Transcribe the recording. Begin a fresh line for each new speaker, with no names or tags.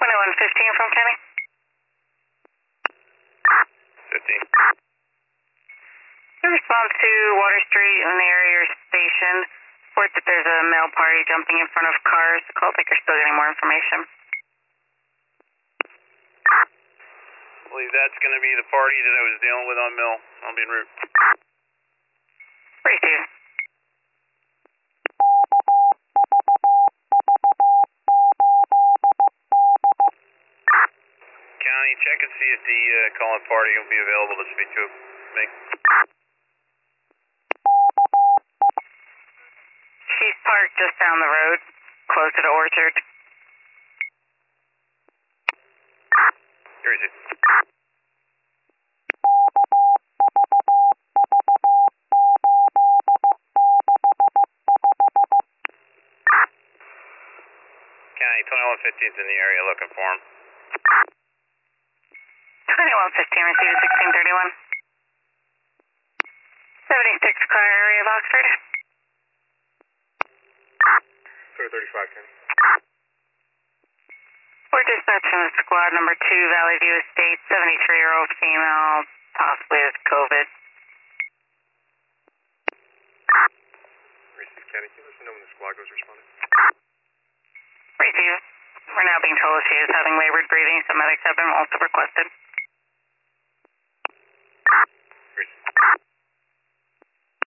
2115 from Kenny.
15.
In response to Water Street in the area of your station, report that there's a male party jumping in front of cars. Call taker still getting more information.
I believe that's going to be the party that I was dealing with on Mill. I'll be en route.
Receive.
County, check and see if the calling party will be available to speak to me.
She's parked just down the road, closer to Orchard.
Here is it. County, 2115's in the area looking for him.
2115 received at 1631. 76 car area of Oxford.
35, Kenny.
We're dispatching with squad number 2, Valley View Estate, 73-year-old female, possibly with COVID.
Receive, Kenny. Can you let us know when the squad goes responding?
Receive. We're now being told she is having labored breathing, so medics have been also requested.